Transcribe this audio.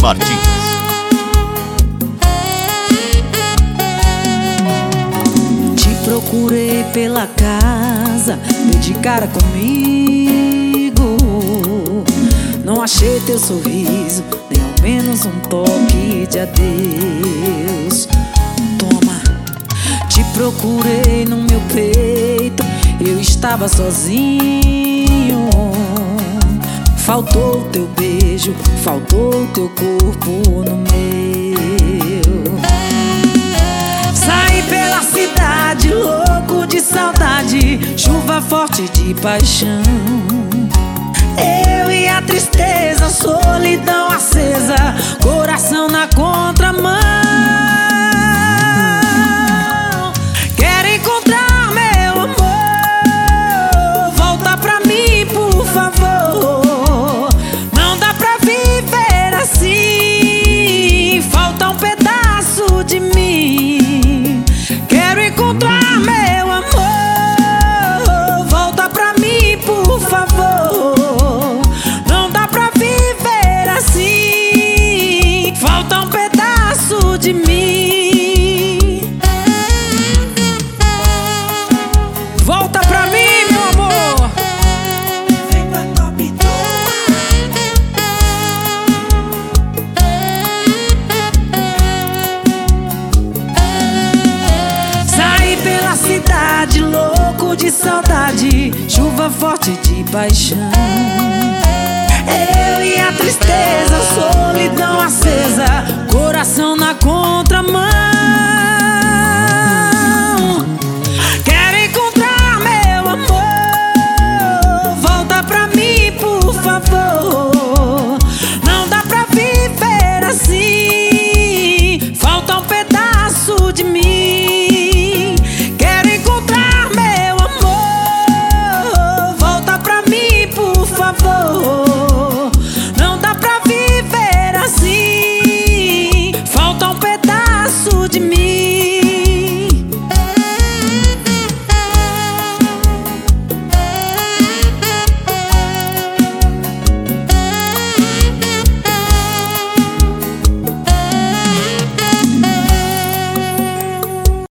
Martins. Te procurei pela casa, dei de cara comigo. Não achei teu sorriso, nem ao menos um toque de adeus. Toma, te procurei no meu peito, eu estava sozinho. Faltou o teu beijo, faltou o teu corpo no meu. Saí pela cidade, louco de saudade, chuva forte de paixão. Eu e a tristeza, solidão acesa, coração na contramão. Quero encontrar meu amor, volta pra mim, por favor. Não dá pra viver assim, falta um pedaço de mim. Quero encontrar meu amor, volta pra mim, por favor. Não dá pra viver assim, falta um pedaço de mim. Volta pra mim, meu amor. Vem pra Top Saí pela cidade, louco de saudade, chuva forte de paixão. Eu e a tristeza, solidão acesa, coração na contramão.